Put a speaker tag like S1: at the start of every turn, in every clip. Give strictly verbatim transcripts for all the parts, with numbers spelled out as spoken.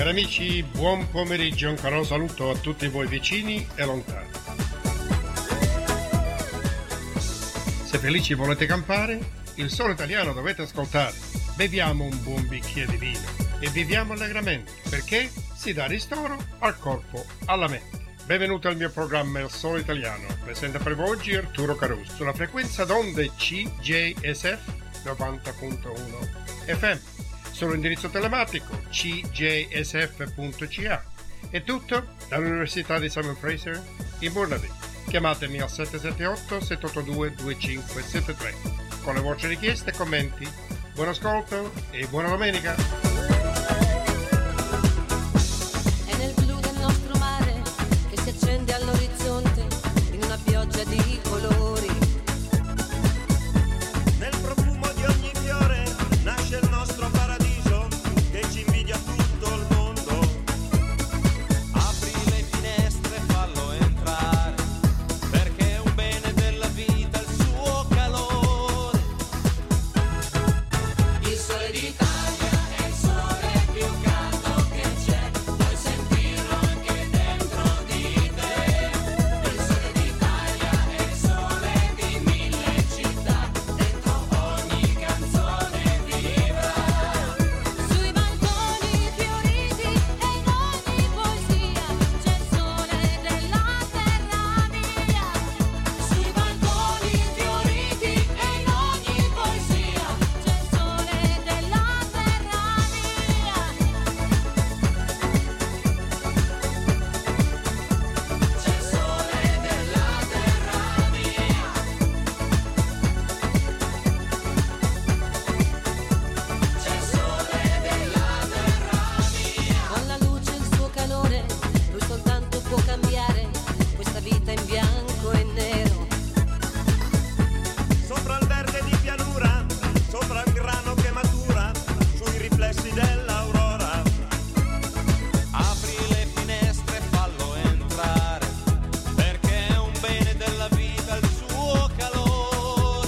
S1: Cari amici, buon pomeriggio, un caro saluto a tutti voi vicini e lontani. Se felici volete campare, il Sole Italiano dovete ascoltare. Beviamo un buon bicchiere di vino e viviamo allegramente, perché si dà ristoro al corpo, alla mente. Benvenuti al mio programma Il Sole Italiano. Presenta per voi oggi Arturo Caruso sulla frequenza d'onde C J S F novanta virgola uno F M. Sull'indirizzo telematico c j s f punto c a. È tutto dall'Università di Simon Fraser in Burnaby. Chiamatemi al sette sette otto sette otto due due cinque sette tre con le vostre richieste e commenti. Buon ascolto e buona domenica!
S2: È nel blu del nostro mare che si accende all'orizzonte in una pioggia di colori.
S3: Nel profumo di ogni fiore nasce il nostro paradiso che ci invidia tutto il mondo. Apri le finestre, fallo entrare, perché è un bene della vita il suo calore. Il sole d'Italia è il sole più caldo che c'è, puoi sentirlo anche dentro di te. Il sole d'Italia è il sole di mille città, dentro ogni canzone vibra.
S2: Sui balconi fioriti e in ogni poesia c'è il sole della terra mia.
S3: Sui balconi fioriti e in ogni poesia
S2: C'è il sole della terra mia.
S3: c'è il sole della terra mia. C'è il sole della terra mia.
S2: Con la luce e il suo calore, lui soltanto può cambiare questa vita in bianco e nero.
S3: Sopra il verde di pianura, sopra il grano che matura, sui riflessi dell'aurora. Apri le finestre, fallo entrare, perché è un bene della vita il suo calore.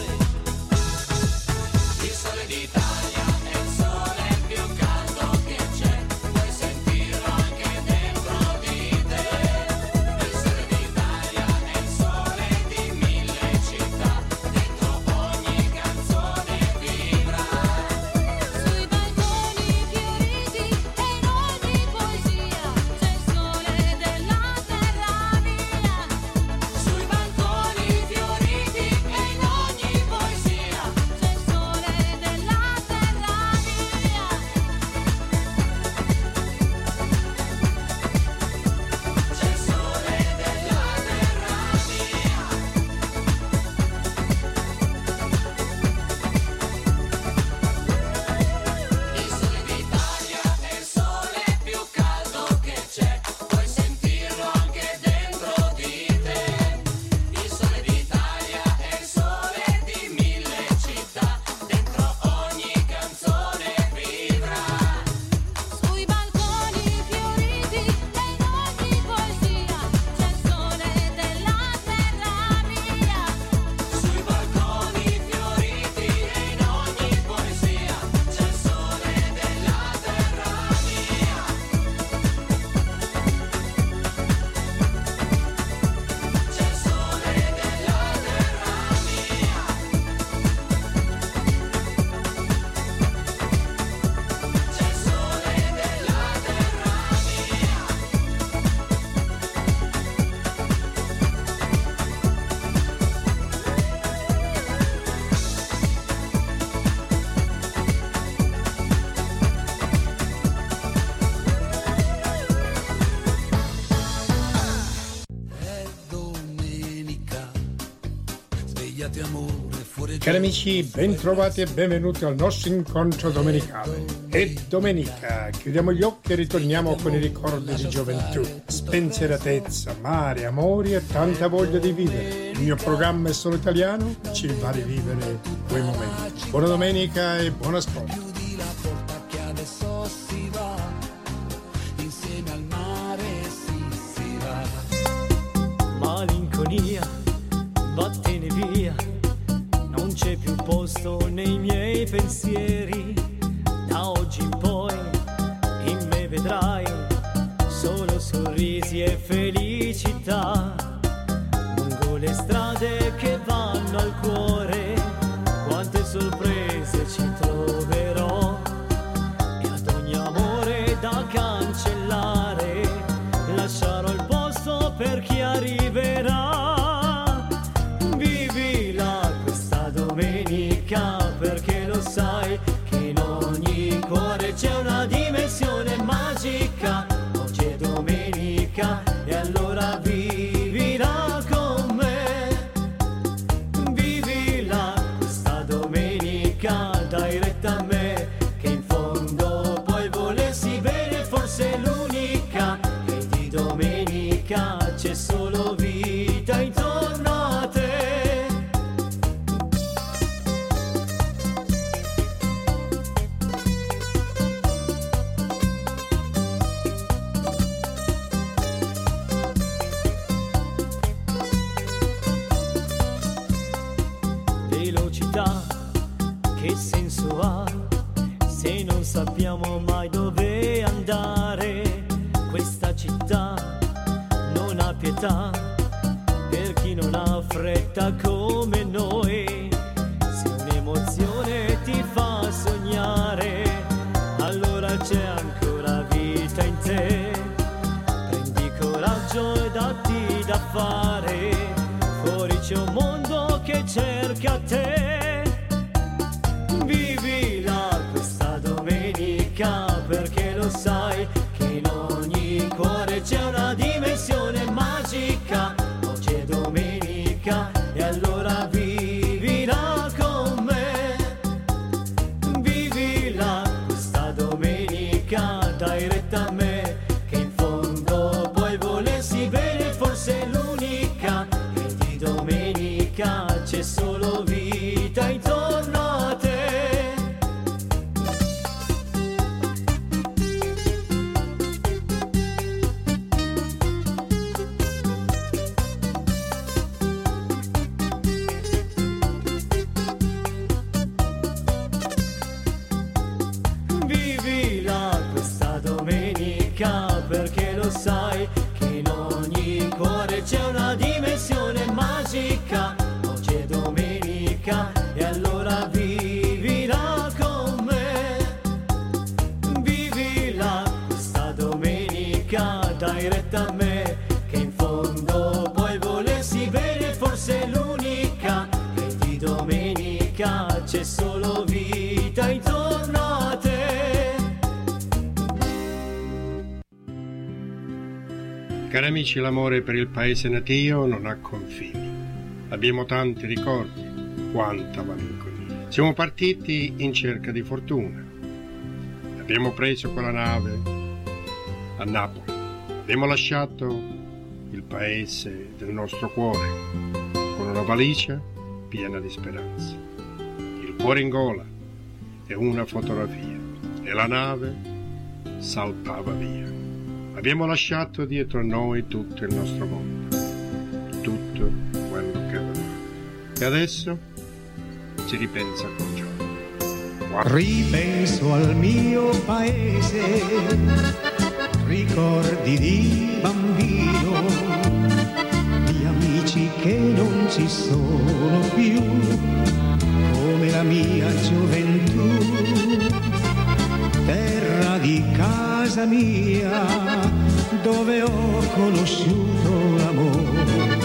S3: Il sole d'Italia è il sole più caldo che c'è, puoi sentirlo anche dentro di te. Il sole d'Italia è il sole di mille città, dentro ogni canzone vibra.
S2: Sui balconi fioriti e in ogni poesia c'è il sole della terra mia.
S3: Sui balconi fioriti e in ogni poesia
S2: C'è il sole della terra mia.
S3: c'è il sole della terra mia. Il sole d'Italia è il sole più caldo che c'è, puoi sentirlo anche dentro di te. Il sole d'Italia è il sole di mille città, dentro ogni canzone vibra.
S2: Sui balconi fioriti e in ogni poesia c'è il sole della terra mia.
S3: Sui balconi fioriti e in ogni poesia c'è il sole della terra mia. C'è il sole della terra mia. C'è il sole della terra
S4: È domenica, svegliati amore, fuori
S1: Cari amici, bentrovati e benvenuti al nostro incontro domenicale. È domenica, chiudiamo gli occhi e ritorniamo con i ricordi di gioventù, spensieratezza, mare, amori e tanta voglia di vivere. Il mio programma è Solo Italiano, ci va a rivivere quei momenti. Buona domenica e buon ascolto.
S4: chiudi la porta che adesso si va, insieme al mare si, si va.
S5: Malinconia, vattene via, non c'è più posto nei miei pensieri. Da oggi in poi in me vedrai c'è una dimensione magica. Oggi è domenica e allora vivila con me. Vivila questa domenica, dai retta a me, che in fondo puoi volersi bene, forse è l'unica. E di domenica c'è solo vita intorno a te. Velocità, che senso ha se non sappiamo mai dove andare? Questa città non ha pietà per chi non ha fretta come noi. Se un'emozione ti fa sognare, allora c'è ancora vita in te. Prendi coraggio e datti da fare, fuori c'è un mondo che cerca te. Vivila questa domenica, perché lo sai che in ogni cuore c'è una dimensione magica. Oggi è domenica e allora vivila con me. Vivila questa domenica, dai retta a me, che in fondo puoi volersi bene, forse è l'unica. E di domenica c'è solo vita intorno a te. Vivila questa domenica, perché lo sai che in ogni cuore c'è una dimensione magica. Oggi è domenica e allora vivila con me. Vivila questa domenica, dai retta a me, che in fondo puoi volersi bene, forse è l'unica. E di domenica c'è solo vita intorno a te.
S1: Cari amici, l'amore per il paese natio non ha confini. Abbiamo tanti ricordi, quanta malinconia. Siamo partiti in cerca di fortuna. Abbiamo preso quella nave a Napoli. Abbiamo lasciato il paese del nostro cuore con una valigia piena di speranza. Il cuore in gola e una fotografia. E la nave salpava via. Abbiamo lasciato dietro a noi tutto il nostro mondo, tutto quello che avevamo. E adesso si ripensa con gioia. Guarda.
S6: Ripenso al mio paese, ricordi di bambino, di amici che non ci sono più, come la mia gioventù. Terra di casa mia, dove ho conosciuto l'amore.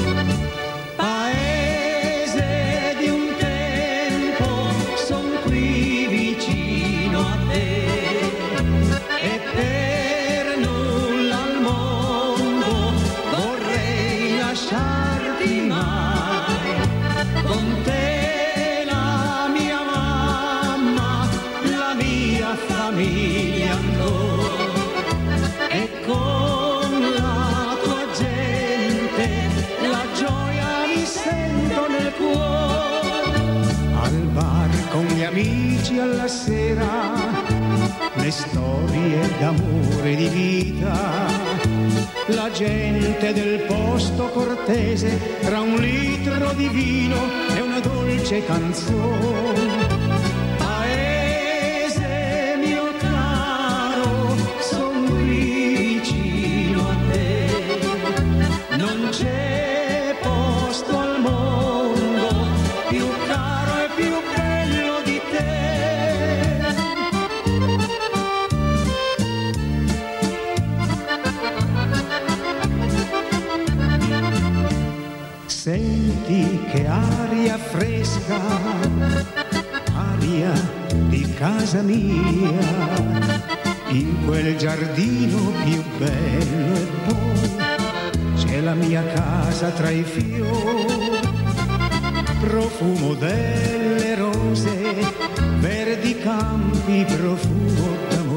S6: Paese di un tempo, son qui vicino a te, e per nulla al mondo vorrei lasciarti mai. Con te la mia mamma, la mia famiglia ancora, e con la tua gente la gioia mi sento nel cuore. Al bar con gli amici alla sera, le storie d'amore e di vita, la gente del posto cortese, tra un litro di vino e una dolce canzone. Paese mio caro, son qui vicino a te, non c'è posto al mondo più caro e più bello di te. Senti che aria fresca, aria di casa mia, in quel giardino più bello e poi c'è la mia casa tra i fiori, profumo delle rose, verdi campi, profumo d'amore.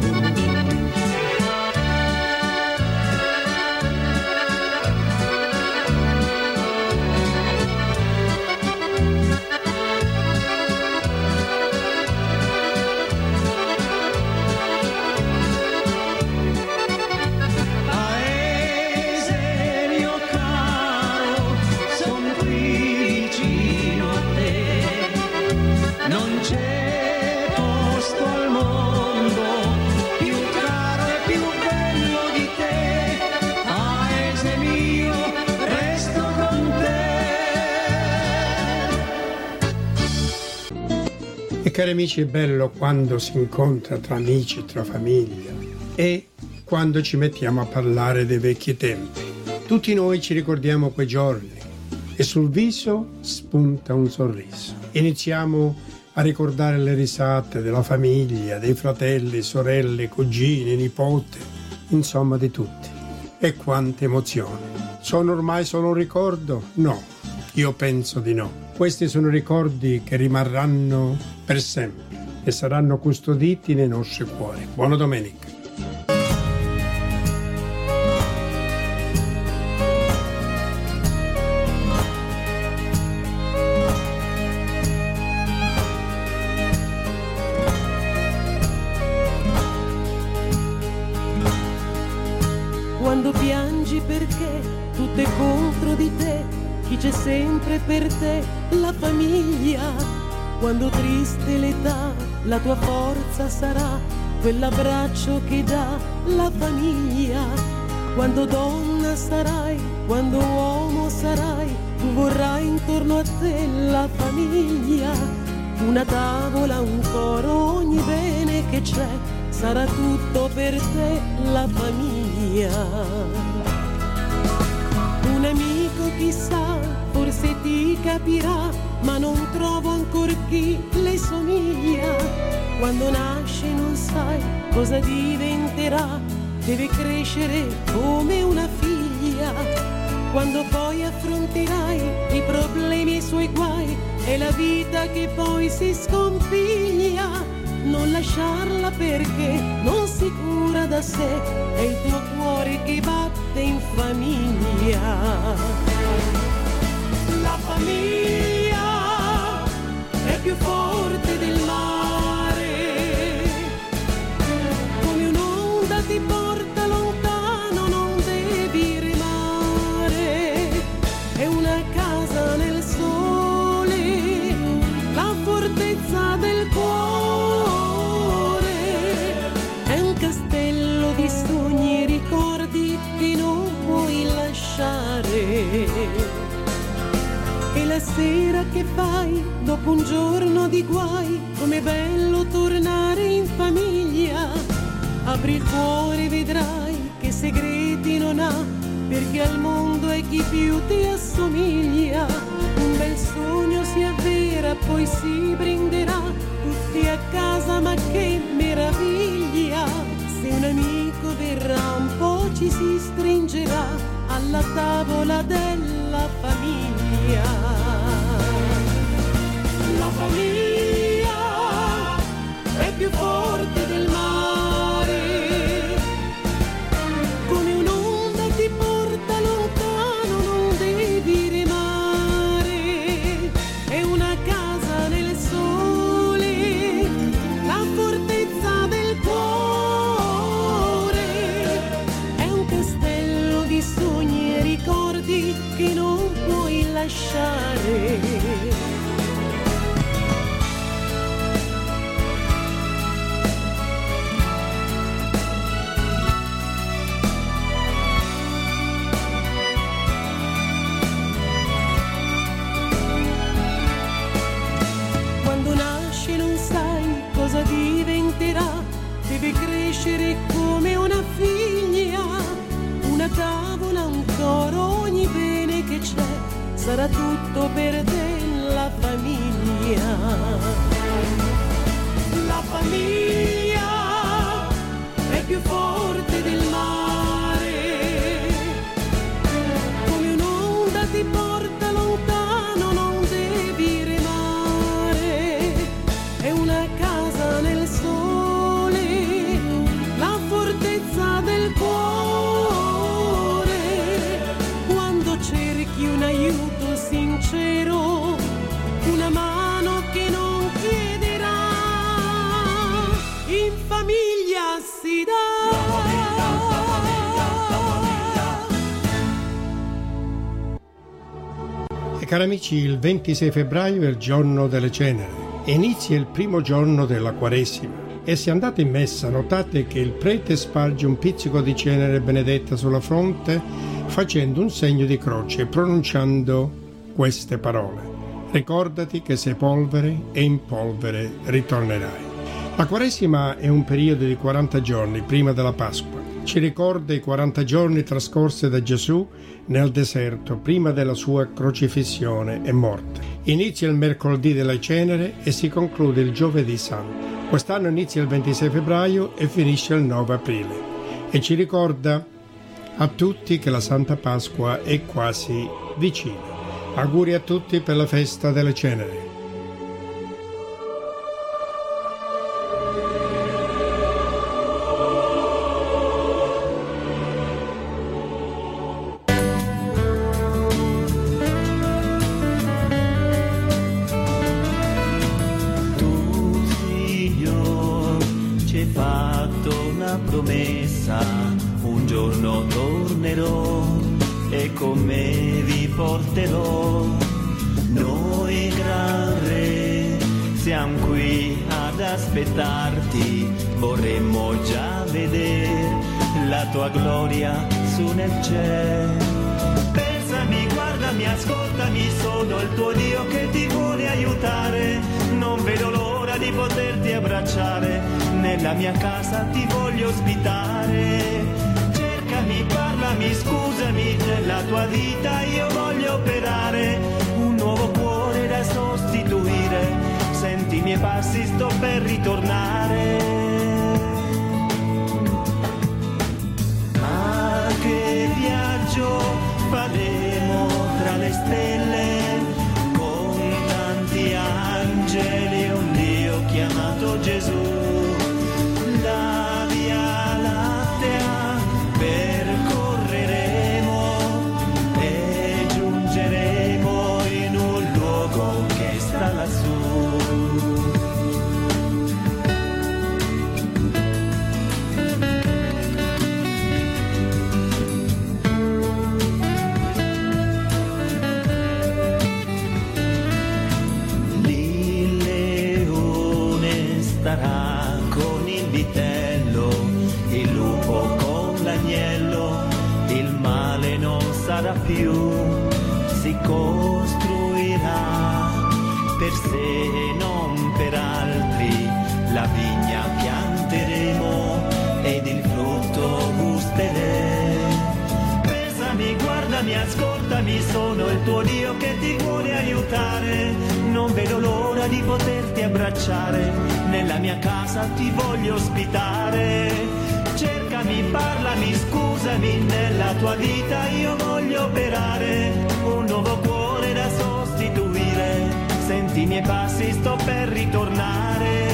S1: Cari amici, è bello quando si incontra tra amici, tra famiglia e quando ci mettiamo a parlare dei vecchi tempi. Tutti noi ci ricordiamo quei giorni e sul viso spunta un sorriso. Iniziamo a ricordare le risate della famiglia, dei fratelli, sorelle, cugini, nipote, insomma di tutti. E quante emozioni. Sono ormai solo un ricordo? No, io penso di no. Questi sono ricordi che rimarranno per sempre e saranno custoditi nei nostri cuori. Buona domenica.
S7: Quando piangi perché tutto è contro di te, chi c'è sempre per te? La famiglia. Quando triste l'età, la tua forza sarà quell'abbraccio che dà la famiglia. Quando donna sarai, quando uomo sarai, tu vorrai intorno a te la famiglia. Una tavola, un coro, ogni bene che c'è, sarà tutto per te la famiglia. Un amico chissà, forse ti capirà, ma non trovo ancor chi le somiglia. Quando nasce non sai cosa diventerà, deve crescere come una figlia. Quando poi affronterai i problemi e i suoi guai, è la vita che poi si scompiglia. Non lasciarla perché non si cura da sé, è il tuo cuore che batte in famiglia. La famiglia è più forte del mare, come un'onda ti porta lontano, non devi remare. È una casa nel sole, la fortezza del cuore, è un castello di sogni e ricordi che non puoi lasciare. E la sera che fai, dopo un giorno di guai, com'è bello tornare in famiglia. Apri il cuore e vedrai che segreti non ha, perché al mondo è chi più ti assomiglia. Un bel sogno si avvera, poi si brinderà, tutti a casa, ma che meraviglia. Se un amico verrà, un po' ci si stringerà alla tavola della famiglia. La famiglia è più forte del mare, come un'onda ti porta lontano, non devi remare. È una casa nel sole, la fortezza del cuore, è un castello di sogni e ricordi che non puoi lasciare. Deve crescere come una figlia, una tavola, un coro, ogni bene che c'è, sarà tutto per te la famiglia. La famiglia famiglia si dà.
S1: E cari amici, il ventisei febbraio è il giorno delle ceneri e inizia il primo giorno della Quaresima. E se andate in messa notate che il prete sparge un pizzico di cenere benedetta sulla fronte facendo un segno di croce e pronunciando queste parole: ricordati che sei polvere e in polvere ritornerai. La Quaresima è un periodo di quaranta giorni prima della Pasqua. Ci ricorda i quaranta giorni trascorsi da Gesù nel deserto prima della sua crocifissione e morte. Inizia il mercoledì delle cenere e si conclude il giovedì santo. Quest'anno inizia il ventisei febbraio e finisce il nove aprile e ci ricorda a tutti che la Santa Pasqua è quasi vicina. Auguri a tutti per la festa delle ceneri.
S5: Promessa, un giorno tornerò e con me vi porterò. Noi gran re siamo qui ad aspettarti, vorremmo già vedere la tua gloria su nel cielo. Pensami, guardami, ascoltami, sono il tuo Dio che ti vuole aiutare. Non vedo l'ora di poterti abbracciare, nella mia casa ti voglio ospitare. Cercami, parlami, scusami, nella tua vita io voglio operare. Un nuovo cuore da sostituire, senti i miei passi, sto per ritornare. Ma che viaggio faremo tra le stelle, con tanti angeli e un Dio chiamato Gesù. La via lattea percorreremo e giungeremo in un luogo che sta lassù. Con il vitello, il lupo con l'agnello, il male non sarà più, si costruirà per sé, non per altri, la vigna pianteremo ed il frutto gusteremo. Pensami, guardami, ascoltami, sono il tuo Dio che ti vuole aiutare. Non vedo l'ora di poterti abbracciare, nella mia casa ti voglio ospitare. Cercami, parlami, scusami, nella tua vita io voglio operare. Un nuovo cuore da sostituire, senti i miei passi, sto per ritornare.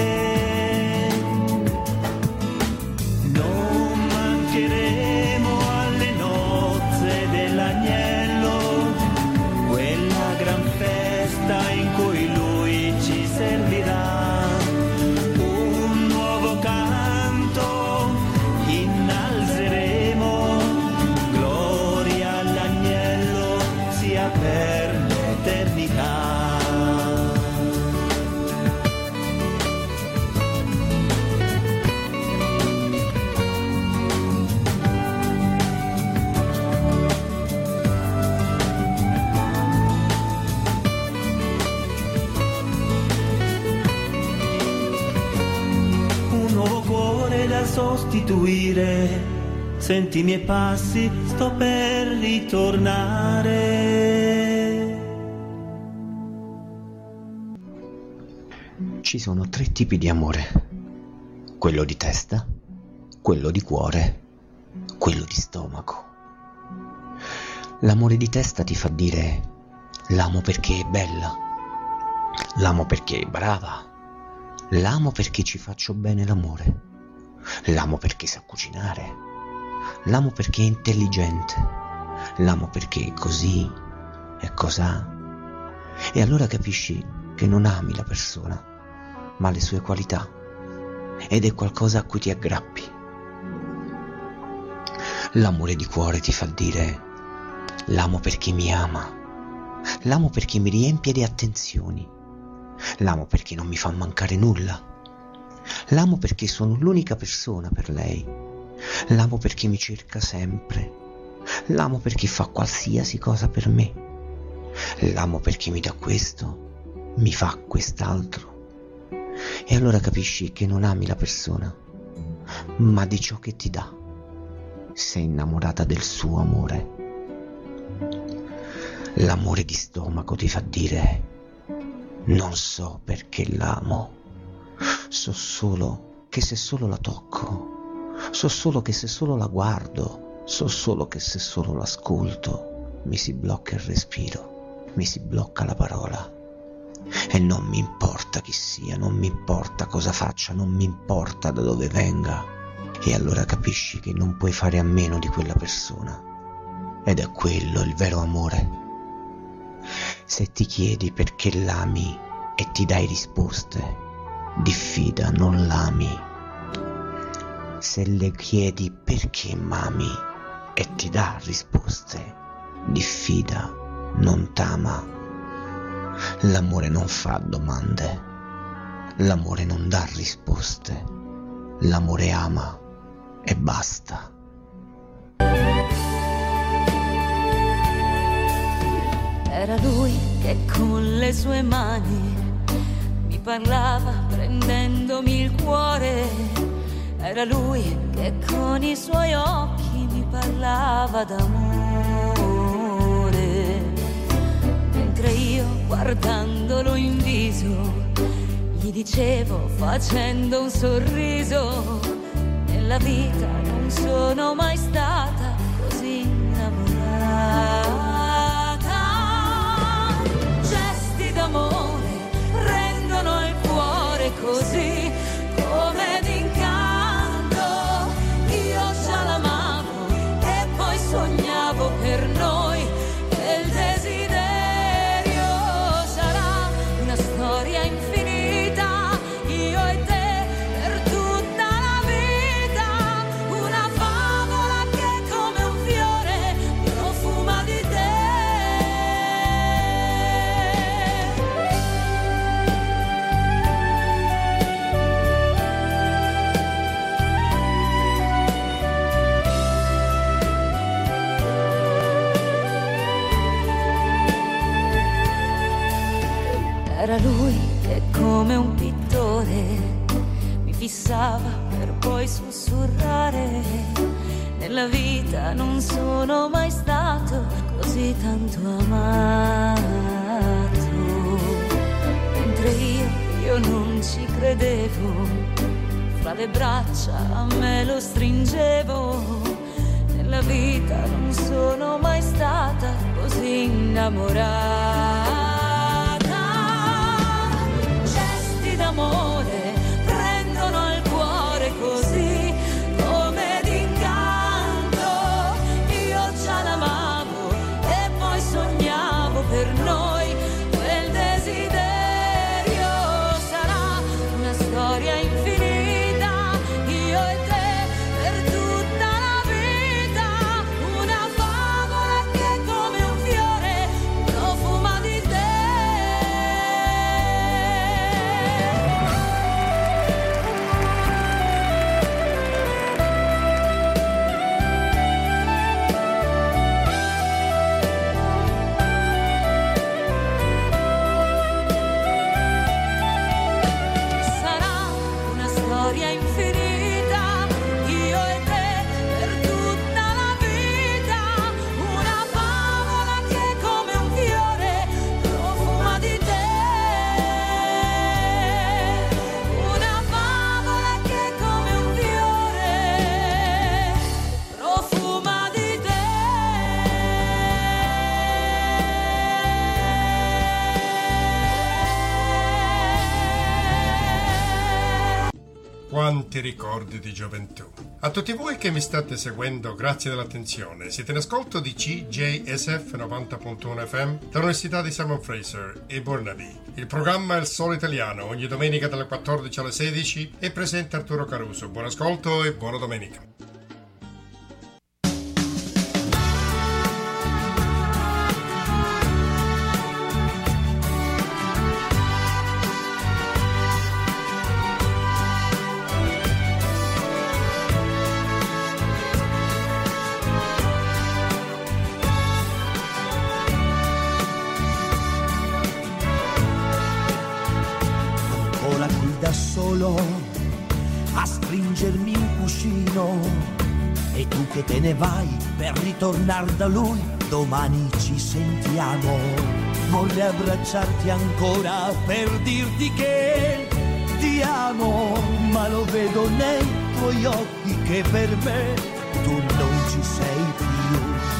S5: Non mancheremo alle nozze dell'agnello, quella gran festa in cui lui ci servirà. Un nuovo canto innalzeremo, gloria all'agnello sia per l'eternità. Da sostituire, senti i miei passi, sto per ritornare.
S8: Ci sono tre tipi di amore: quello di testa, quello di cuore, quello di stomaco. L'amore di testa ti fa dire: l'amo perché è bella, l'amo perché è brava, l'amo perché ci faccio bene l'amore, l'amo perché sa cucinare, l'amo perché è intelligente, l'amo perché è così e cosà. E allora capisci che non ami la persona, ma le sue qualità. ed è qualcosa a cui ti aggrappi. L'amore di cuore ti fa dire: l'amo perché mi ama, l'amo perché mi riempie di attenzioni, l'amo perché non mi fa mancare nulla, l'amo perché sono l'unica persona per lei, l'amo perché mi cerca sempre, l'amo perché fa qualsiasi cosa per me, l'amo perché mi dà questo, mi fa quest'altro. E allora capisci che non ami la persona, ma di ciò che ti dà. Sei innamorata del suo amore. L'amore di stomaco ti fa dire: non so perché l'amo, so solo che se solo la tocco, so solo che se solo la guardo, so solo che se solo l'ascolto, mi si blocca il respiro, mi si blocca la parola. E non mi importa chi sia, non mi importa cosa faccia, non mi importa da dove venga. E allora capisci che non puoi fare a meno di quella persona. Ed è quello il vero amore. Se ti chiedi perché l'ami e ti dai risposte, diffida, non l'ami. Se le chiedi perché m'ami e ti dà risposte, diffida, non t'ama. L'amore non fa domande, l'amore non dà risposte, l'amore ama e basta.
S9: Era lui che con le sue mani mi parlava prendendomi il cuore, era lui che con i suoi occhi mi parlava d'amore, mentre io guardandolo in viso gli dicevo facendo un sorriso: nella vita non sono mai stata così innamorata. Gesti d'amore rendono il cuore così come d'incanto. Io già l'amavo e poi sognavo per noi che il desiderio sarà una storia infinita, io e te per tutta la vita, una favola che come un fiore profuma di te. Era lui che come un pittore mi fissava per poi sussurrare: nella vita non sono mai stato così tanto amato. Mentre io, io non ci credevo, fra le braccia a me lo stringevo. Nella vita non sono mai stata così innamorata. D'amore prendono il cuore così come d'incanto. Io già l'amavo e poi sognavo per noi quel desiderio sarà una storia infinita, io e te per tutta la vita, una favola che come un fiore profuma di te.
S1: tanti ricordi di gioventù. A tutti voi che mi state seguendo, grazie dell'attenzione. Siete in ascolto di C J S F novanta punto uno F M dall'Università di Simon Fraser e Burnaby. Il programma è Il Solo Italiano, ogni domenica dalle quattordici alle sedici, e presenta Arturo Caruso. Buon ascolto e buona domenica.
S10: Solo a stringermi un cuscino, e tu che te ne vai per ritornare da lui, domani ci sentiamo. Vorrei abbracciarti ancora per dirti che ti amo, ma lo vedo nei tuoi occhi che per me tu non ci sei più.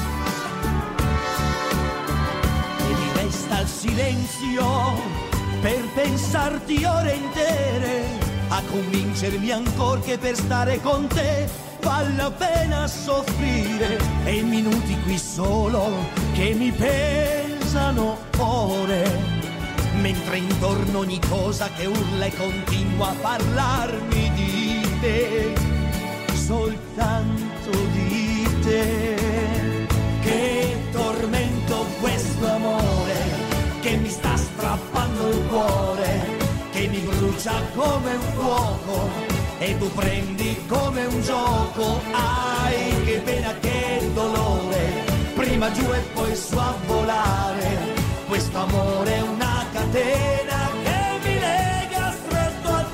S10: E mi resta il silenzio per pensarti ore intere, a convincermi ancora che per stare con te vale la pena soffrire, e i minuti qui solo che mi pesano ore, mentre intorno ogni cosa che urla e continua a parlarmi di te, soltanto di te. Che tormento questo amore che mi sta strappando il cuore, che mi brucia come un fuoco e tu prendi come un gioco. Ai, che pena, che dolore, prima giù e poi su a volare. Questo amore è una catena che mi lega stretto a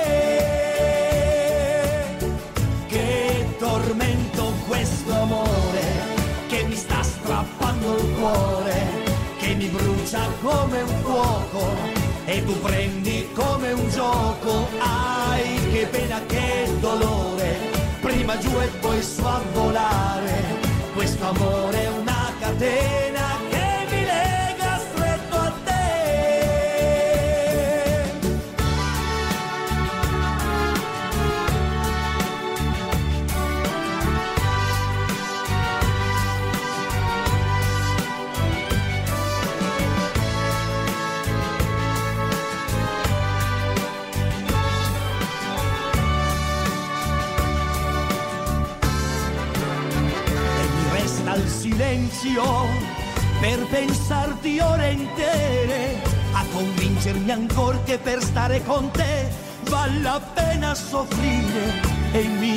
S10: te. Che tormento questo amore che mi sta strappando il cuore, che mi brucia come un fuoco e tu prendi come un gioco. Ai, che pena, che dolore, prima giù e poi su a volare. Questo amore è una catena che mi lega stretto a te. Al silenzio per pensarti ore intere, a convincermi ancora che per stare con te vale la pena soffrire, e i